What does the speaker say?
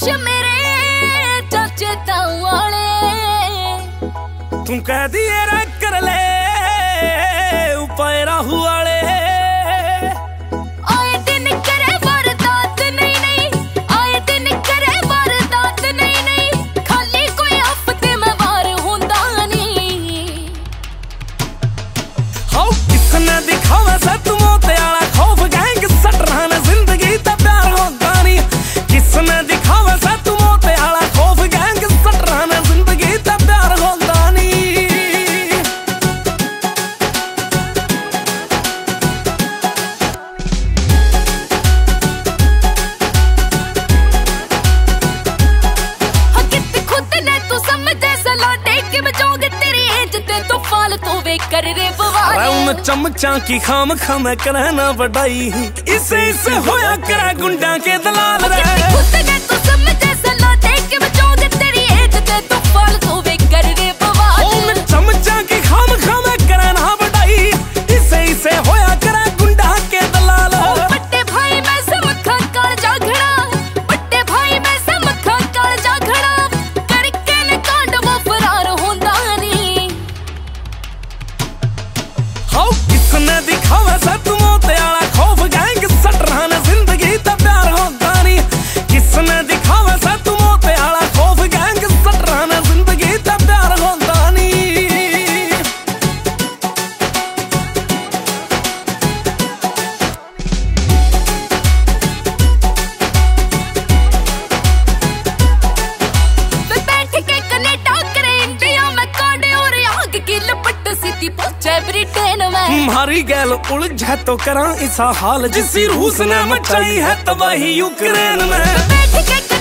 मेरे चाचे ताऊ वाले तू कह दिए रे कर ले उपाय राहु वाले आए दिन करे वारदात नहीं नहीं आए दिन करे वारदात नहीं नहीं खाली कोई हफ्ते में वार होंदा नहीं हाउ किसने दिखावा सा तू मोते आला खौफ गैंग सट रहा ना जिंदगी ता प्यार होंदा नहीं किसने दिखावा सा तू मोते आला खौफ गैंग सट रहा ना जिंदगी ता प्यार होंदा नहीं कर रे बवाल चमचा की खाम खाम करना बढ़ाई इसे इसे होया करा गुंडा के दलाल रे खुद ने तू समझे सला देख के बचाओगे तेरी एज ते तू फाल तो वे कर रे बवाल मैं चमचा की खाम खाम करना बढ़ाई इसे इसे होया करा गुंडा के दलाल बट्टे भाई मैं समखा काल जागड़ा बट्टे भाई मैं समखा काल जागड़ा करके ने कांड वो फरार होंदा नहीं हाउ किसने दिखावा सा तू मोते आला खौफ गैंग सट रहा ना जिंदगी ता प्यार होंदा नहीं किसने दिखावा सा तू मोते आला खौफ गैंग सट रहा ना जिंदगी ता प्यार होंदा नहीं बैठ के कनेडा करे इंडिया में कांडे और आग की लपट सीधी पहुंचे ब्रिटेन में मारी गैल उलझ है तो करा इसा हाल जिसी रूस ने मचाई है तबाही यूक्रेन में बैठ के